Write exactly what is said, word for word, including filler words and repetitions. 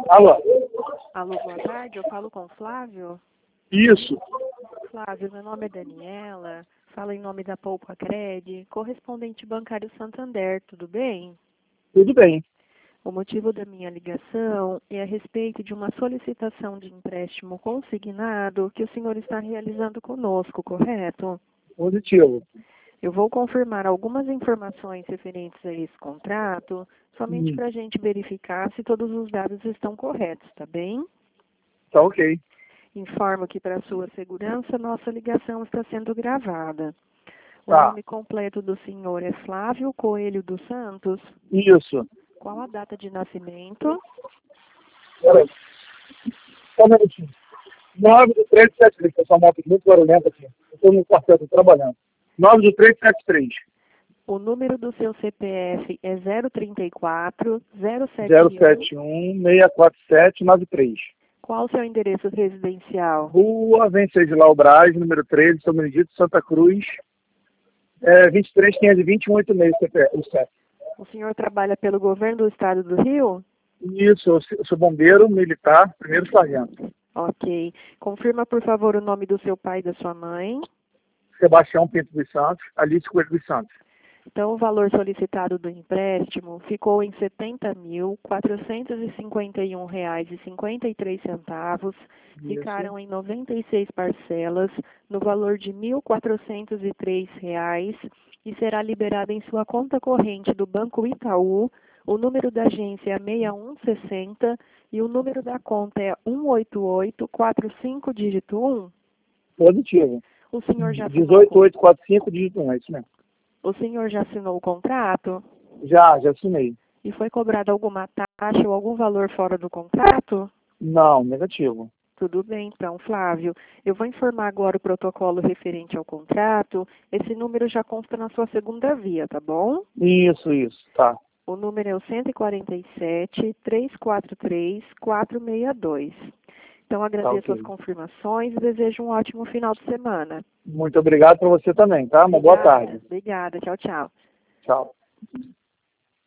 Alô? Alô, boa tarde. Eu falo com o Flávio. Isso. Flávio, meu nome é Daniela. Falo em nome da Poupa Cred, correspondente bancário Santander. Tudo bem? Tudo bem. O motivo da minha ligação é a respeito de uma solicitação de empréstimo consignado que o senhor está realizando conosco, correto? Positivo. Eu vou confirmar algumas informações referentes a esse contrato, somente Hum, para a gente verificar se todos os dados estão corretos, tá bem? tá ok. Informo que, para sua segurança, nossa ligação está sendo gravada. O Tá. nome completo do senhor é Flávio Coelho dos Santos. Isso. Qual a data de nascimento? Peraí. Só um minutinho. nove do três sete três. Essa moto muito barulhenta aqui. Eu estou no quartel, estou trabalhando. nove do três sete três. O número do seu C P F é zero trinta e quatro, zero sete zero um. sete um, seis quatro sete, nove três. Qual o seu endereço residencial? Rua Venceslau Braz, número treze, São Benedito, Santa Cruz. É, vinte e três, quinhentos e vinte e um, oitenta e seis, C P F, o C E P. O senhor trabalha pelo governo do estado do Rio? Isso, eu sou eu sou bombeiro militar, primeiro sargento. Ok. Confirma, por favor, o nome do seu pai e da sua mãe. Sebastião Pinto dos Santos, Alice Coelho dos Santos. Então, o valor solicitado do empréstimo ficou em setenta mil, quatrocentos e cinquenta e um reais e cinquenta e três centavos. Ficaram em noventa e seis parcelas, no valor de mil quatrocentos e três reais, e será liberado em sua conta corrente do Banco Itaú. O número da agência é seis um seis zero e o número da conta é um oito oito quatro cinco dígito um. Positivo. O senhor já assinou, dezoito mil oitocentos e quarenta e cinco, dígito um, é isso mesmo. o senhor já assinou o contrato? Já, já assinei. E foi cobrada alguma taxa ou algum valor fora do contrato? Não, negativo. Tudo bem, então, Flávio. Eu vou informar agora o protocolo referente ao contrato. Esse número já consta na sua segunda via, tá bom? Isso, isso, tá. O número é o um quatro sete, três quatro três, quatro seis dois. Então, Tá agradeço ok. as confirmações e desejo um ótimo final de semana. Muito obrigado para você também, tá? Uma boa Obrigada, tarde. obrigada. Tchau, tchau. Tchau.